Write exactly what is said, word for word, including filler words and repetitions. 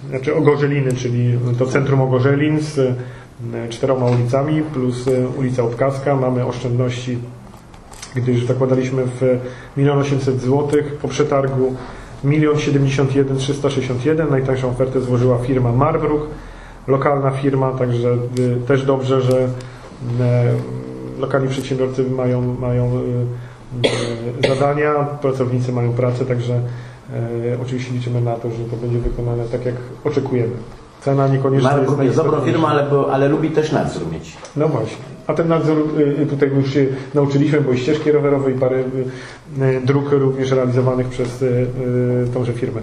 znaczy Ogorzeliny, czyli to centrum Ogorzelin z czteroma ulicami plus ulica Obkazka. Mamy oszczędności, gdyż zakładaliśmy w milion osiemset złotych, po przetargu milion siedemdziesiąt jeden trzysta sześćdziesiąt jeden. Najtańszą ofertę złożyła firma Marbruch, lokalna firma, także też dobrze, że lokalni przedsiębiorcy mają, mają zadania, pracownicy mają pracę, także oczywiście liczymy na to, że to będzie wykonane tak, jak oczekujemy. Cena niekoniecznie Marbruch jest dobrą firmą, ale, ale lubi też nadzór mieć. No właśnie. A ten nadzór tutaj już się nauczyliśmy, bo i ścieżki rowerowe i parę dróg również realizowanych przez tąże firmę.